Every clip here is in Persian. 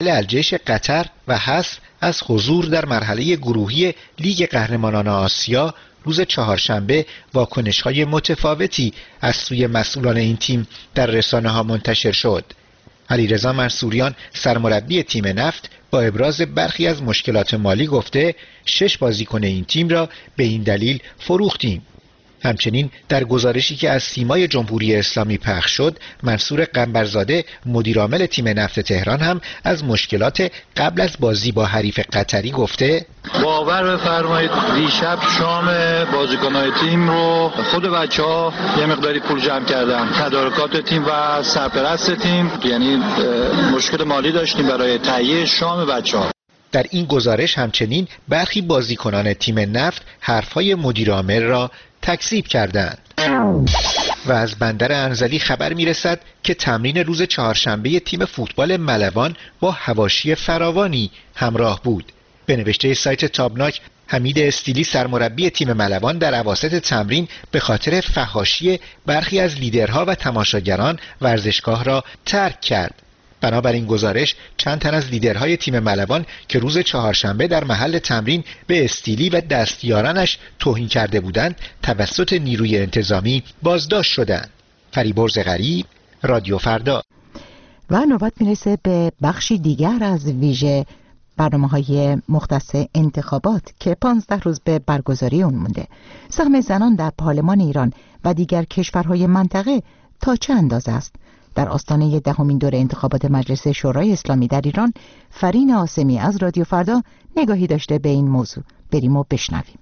الجیش قطر و حذف از حضور در مرحله گروهی لیگ قهرمانان آسیا روز چهارشنبه واکنش‌های متفاوتی از سوی مسئولان این تیم در رسانه‌ها منتشر شد. علیرضا منصوریان سرمربی تیم نفت با ابراز برخی از مشکلات مالی گفته 6 بازیکن این تیم را به این دلیل فروختیم. همچنین در گزارشی که از سیمای جمهوری اسلامی پخش شد، منصور قنبرزاده مدیرعامل تیم نفت تهران هم از مشکلات قبل از بازی با حریف قطری گفته باور بفرمایید دیشب شام بازیکن‌های تیم رو خود بچه‌ها یه مقداری پول جمع کردن، تدارکات تیم و سرپرست تیم، یعنی مشکل مالی داشتیم برای تهیه شام بچه‌ها. در این گزارش همچنین برخی بازیکنان تیم نفت حرفهای مدیرعامل را تکذیب کردند. و از بندر انزلی خبر میرسد که تمرین روز چهارشنبه تیم فوتبال ملوان با حواشی فراوانی همراه بود. به نوشته سایت تابناک، حمید استیلی سرمربی تیم ملوان در اواسط تمرین به خاطر فحاشی برخی از لیدرها و تماشاگران ورزشگاه را ترک کرد. بنابراین گزارش چند تن از لیدرهای تیم ملوان که روز چهارشنبه در محل تمرین به استیلی و دستیارانش توهین کرده بودند توسط نیروی انتظامی بازداشت شدند. فریبرز غریب، رادیو فردا. و نوبت میرسه به بخشی دیگر از ویژه برنامه‌های مختص انتخابات که 15 روز به برگزاری اون مونده. سهم زنان در پارلمان ایران و دیگر کشورهای منطقه تا چه اندازه است؟ در آستانه 10مین دور انتخابات مجلس شورای اسلامی در ایران، فرین عاصمی از رادیو فردا نگاهی داشته به این موضوع. بریم و بشنویم.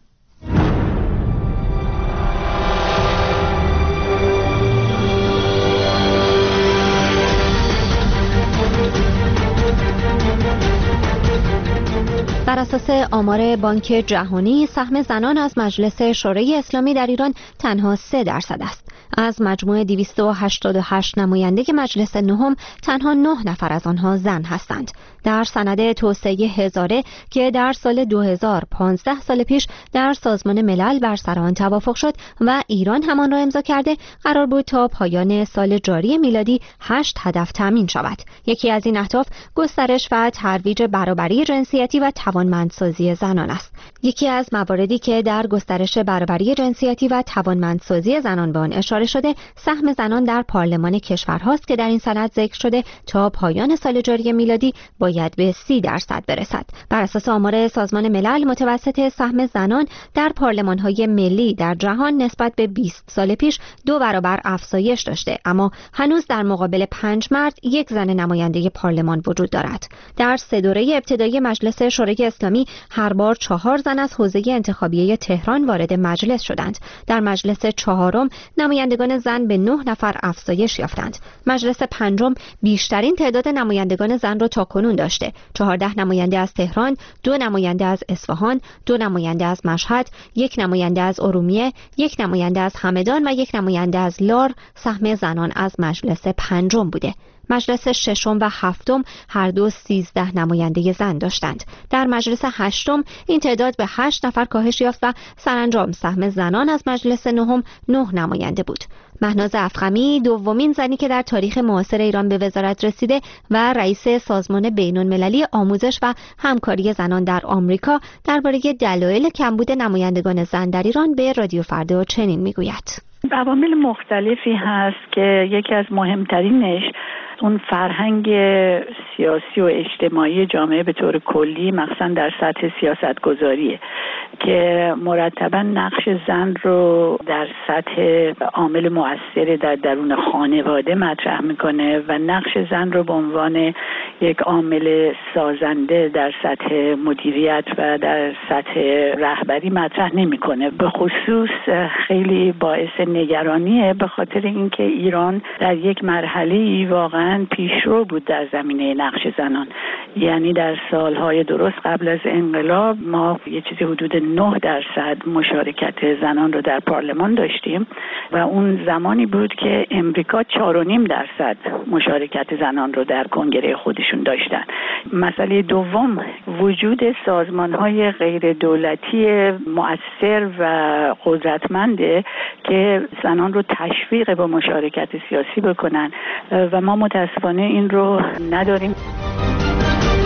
بر اساس آمار بانک جهانی، سهم زنان از مجلس شورای اسلامی در ایران تنها 3% است. از مجموع 288 نماینده مجلس نهم تنها 9 نفر از آنها زن هستند. در سند توسعه هزاره که در سال 2015 سال پیش در سازمان ملل بر سر آن توافق شد و ایران همان را امضا کرده، قرار بود تا پایان سال جاری میلادی 8 هدف تامین شود. یکی از این اهداف گسترش و ترویج برابری جنسیتی و توانمندسازی زنان است. یکی از مواردی که در گسترش برابری جنسیتی و توانمندسازی زنان به آن اشاره شده، سهم زنان در پارلمان کشورهاست که در این سند ذکر شده تا پایان سال جاری میلادی باید به 30% برسد. بر اساس آمار سازمان ملل، متوسط سهم زنان در پارلمان‌های ملی در جهان نسبت به 20 سال پیش 2 برابر افزایش داشته، اما هنوز در مقابل 5 مرد 1 زن نماینده پارلمان وجود دارد. در 3 دوره ابتدایی مجلس شورای اسلامی هر بار 4 زن از حوزه انتخابیه تهران وارد مجلس شدند. در مجلس 4م نمایندگان زن به 9 نفر افزایش یافتند. مجلس 5م بیشترین تعداد نمایندگان زن را تاکنون داشته. 14 نماینده از تهران، 2 نماینده از اصفهان، 2 نماینده از مشهد، 1 نماینده از ارومیه، 1 نماینده از همدان و 1 نماینده از لار سهم زنان از مجلس 5م بوده. مجلس 6م و 7م هر دو 13 نماینده زن داشتند. در مجلس 8م این تعداد به 8 نفر کاهش یافت و سرانجام سهم زنان از مجلس 9م 9 نماینده بود. مهناز افخمی دومین زنی که در تاریخ معاصر ایران به وزارت رسیده و رئیس سازمان بین‌المللی آموزش و همکاری زنان در آمریکا درباره دلایل کمبود نمایندگان زن در ایران به رادیو فردا چنین میگوید: عوامل مختلفی هست که یکی از مهمترینش اون فرهنگ سیاسی و اجتماعی جامعه به طور کلی، مخصوصا در سطح سیاست گذاریه که مرتبا نقش زن رو در سطح عامل مؤثر در درون خانواده مطرح میکنه و نقش زن رو به عنوان یک عامل سازنده در سطح مدیریت و در سطح رهبری مطرح نمیکنه. به خصوص خیلی باعث نگرانیه به خاطر اینکه ایران در یک مرحله‌ای واقعا پیشرو بود در زمینه نقش زنان. یعنی در سالهای درست قبل از انقلاب ما یه چیزی حدود 9% مشارکت زنان رو در پارلمان داشتیم و اون زمانی بود که امریکا 4.5% مشارکت زنان رو در کنگره خودشون داشتن. مسئله دوم وجود سازمان‌های غیر دولتی مؤثر و قدرتمنده که زنان رو تشویق به مشارکت سیاسی بکنن و ما متاسفانه این رو نداریم.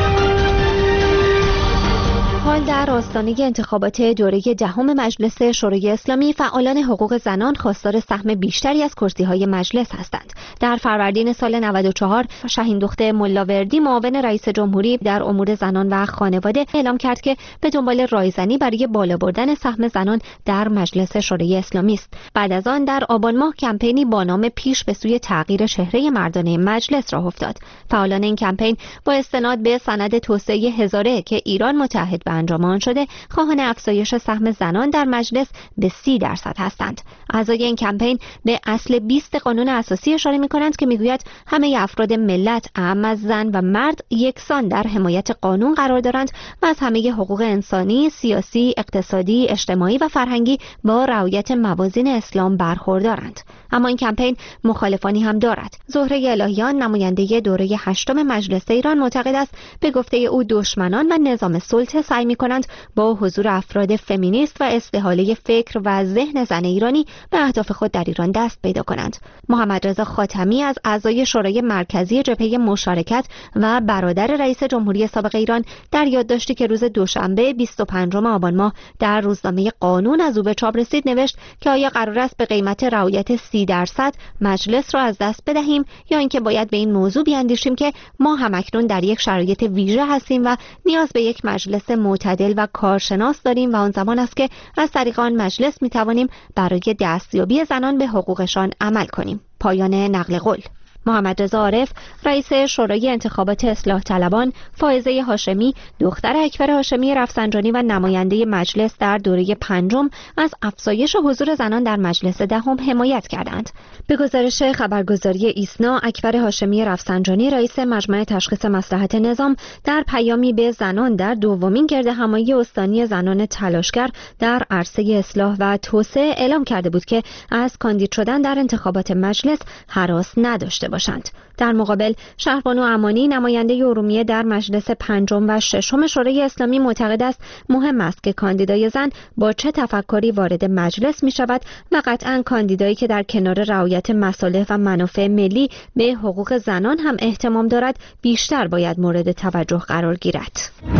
حال در آستانه انتخابات دوره دهم مجلس شورای اسلامی، فعالان حقوق زنان خواستار سهم بیشتری از کرسی‌های مجلس هستند. در فروردین سال 94 شهیندخت ملاوردی، معاون رئیس جمهوری در امور زنان و خانواده، اعلام کرد که به دنبال رایزنی برای بالا بردن سهم زنان در مجلس شورای اسلامی است. بعد از آن در آبان ماه کمپینی با نام پیش به سوی تغییر چهره مردانه مجلس راه افتاد. فعالان این کمپین با استناد به سند توسعه هزاره که ایران متعهد به انجام آن شده، خواهان افزایش سهم زنان در مجلس به 30% هستند. اعضای این کمپین به اصل 20 قانون اساسی اشاره می‌کنند که میگوید همه افراد ملت، اعم از زن و مرد، یکسان در حمایت قانون قرار دارند و از همه حقوق انسانی، سیاسی، اقتصادی، اجتماعی و فرهنگی با رعایت موازین اسلام برخوردارند. اما این کمپین مخالفانی هم دارد. زهره الهیان، نماینده دوره 8 مجلس ایران، معتقد است به گفته او دشمنان و نظام سلطه سعی می‌کنند با حضور افراد فمینیست و استحاله فکر و ذهن زن ایرانی به اهداف خود در ایران دست پیدا کنند. محمد رضا خاتمی از اعضای شورای مرکزی جبهه مشارکت و برادر رئیس جمهوری سابق ایران در یادداشتی که روز دوشنبه 25 آبان ماه در روزنامه قانون از او به چاپ رسید نوشت که آیا قرار است به قیمت رعایت 30% مجلس را از دست بدهیم یا اینکه باید به این موضوع بیاندیشیم که ما همکنون در یک شرایط ویژه هستیم و نیاز به یک مجلس معتدل و کارشناس داریم و آن زمان است که از طریق آن مجلس می توانیم برای دستیابی زنان به حقوقشان عمل کنیم. پایان نقل قول. محمد رضا عارف، رئیس شورای انتخابات اصلاح طلبان، فائزه هاشمی، دختر اکبر هاشمی رفسنجانی و نماینده مجلس در دوره 5 از افزایش حضور زنان در مجلس دهم حمایت کردند. به گزارش خبرگزاری ایسنا، اکبر هاشمی رفسنجانی، رئیس مجمع تشخیص مصلحت نظام، در پیامی به زنان در دومین گردهمایی استانی زنان تلاشگر در عرصه اصلاح و توسعه اعلام کرده بود که از کاندید شدن در انتخابات مجلس هراس نداشته باشند. در مقابل شهربانو امانی، نماینده ارومیه در مجلس 5 و 6 شورای اسلامی، معتقد است مهم است که کاندیدای زن با چه تفکری وارد مجلس می شود و قطعاً کاندیدایی که در کنار رعایت مصالح و منافع ملی به حقوق زنان هم اهتمام دارد بیشتر باید مورد توجه قرار گیرد.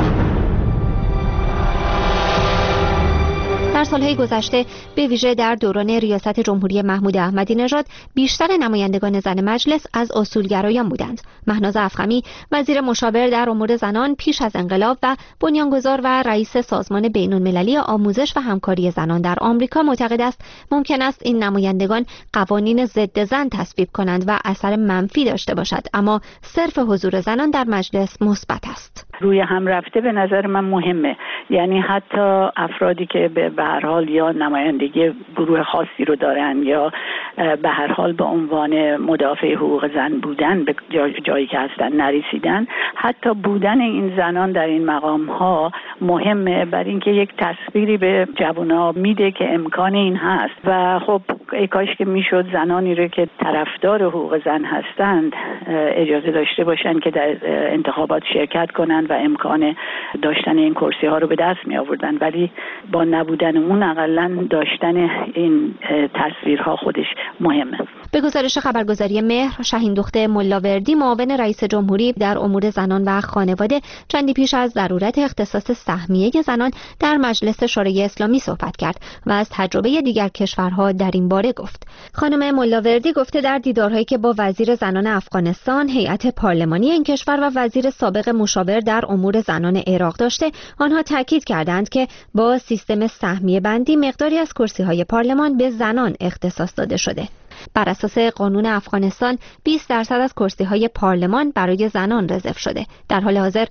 در سالهای گذشته به ویژه در دوران ریاست جمهوری محمود احمدی نژاد بیشتر نمایندگان زن مجلس از اصولگرایان بودند. مهناز افخمی، وزیر مشاور در امور زنان پیش از انقلاب و بنیانگذار و رئیس سازمان بین‌المللی آموزش و همکاری زنان در آمریکا، معتقد است ممکن است این نمایندگان قوانین ضد زن تصویب کنند و اثر منفی داشته باشد، اما صرف حضور زنان در مجلس مثبت است. روی هم رفته به نظر من مهمه، یعنی حتی افرادی که به هر حال یا نمایندگی گروه خاصی رو دارن یا به هر حال به عنوان مدافع حقوق زن بودن به جایی که هستن نرسیدن، حتی بودن این زنان در این مقام ها مهمه، برای اینکه یک تصویری به جوونا میده که امکان این هست و خب ای کاش که میشد زنانی رو که طرفدار حقوق زن هستند اجازه داشته باشن که در انتخابات شرکت کنن و امکان داشتن این کرسی ها رو به دست می آوردن، ولی با نبودن اون اقلن داشتن این تصویرها خودش مهمه. به گزارش خبرگزاری مهر، شهیندخت ملاوردی، معاون رئیس جمهوری در امور زنان و خانواده، چندی پیش از ضرورت اختصاص سهمیه زنان در مجلس شورای اسلامی صحبت کرد و از تجربه دیگر کشورها در این باره گفت. خانم ملاوردی گفته در دیدارهایی که با وزیر زنان افغانستان، هیئت پارلمانی این کشور و وزیر سابق مشاور در امور زنان عراق داشته، آنها تاکید کردند که با سیستم سهمیه بندی مقداری از کرسی‌های پارلمان به زنان اختصاص داده شده. بر اساس قانون افغانستان 20% از کرسی‌های پارلمان برای زنان رزرو شده. در حال حاضر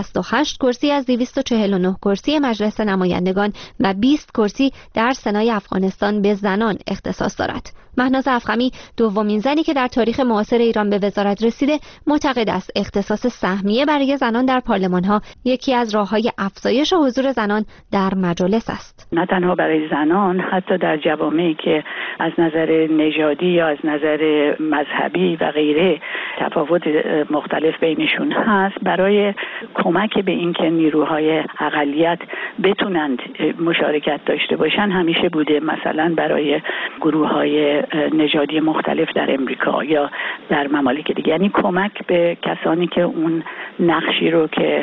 68 کرسی از 249 کرسی مجلس نمایندگان و 20 کرسی در سنای افغانستان به زنان اختصاص دارد. مهناز افخمی، دومین زنی که در تاریخ معاصر ایران به وزارت رسیده، معتقد است اختصاص سهمیه برای زنان در پارلمان‌ها یکی از راه‌های افزایش حضور زنان در مجالس است. نه تنها برای زنان، حتی در جوامعی که از نظر نژادی یا از نظر مذهبی و غیره تفاوت مختلف بینشون هست، برای کمک به اینکه نیروهای اقلیت بتونند مشارکت داشته باشن همیشه بوده. مثلا برای گروه‌های نژادی مختلف در امریکا یا در ممالک دیگه، یعنی کمک به کسانی که اون نقشی رو که